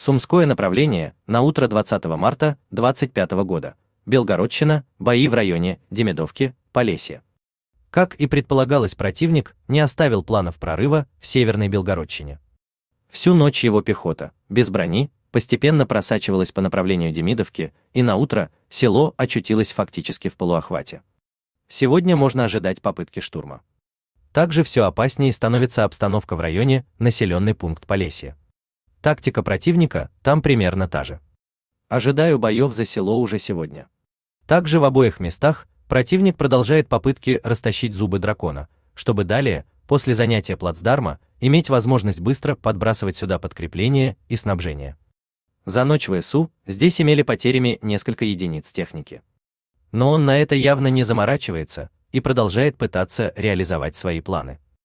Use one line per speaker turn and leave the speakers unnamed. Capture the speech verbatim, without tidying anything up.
Сумское направление на утро двадцатого марта двадцать пятого года. Белгородчина, бои в районе Демидовки, Полесье. Как и предполагалось, противник не оставил планов прорыва в Северной Белгородчине. Всю ночь его пехота, без брони, постепенно просачивалась по направлению Демидовки, и на утро село очутилось фактически в полуохвате. Сегодня можно ожидать попытки штурма. Также все опаснее становится обстановка в районе населенный пункт Полесье. Тактика противника там примерно та же. Ожидаю боев за село уже сегодня. Также в обоих местах противник продолжает попытки растащить зубы дракона, чтобы далее, после занятия плацдарма, иметь возможность быстро подбрасывать сюда подкрепление и снабжение. За ночь ВСУ здесь имели потерями несколько единиц техники. Но он на это явно не заморачивается и продолжает пытаться реализовать свои планы.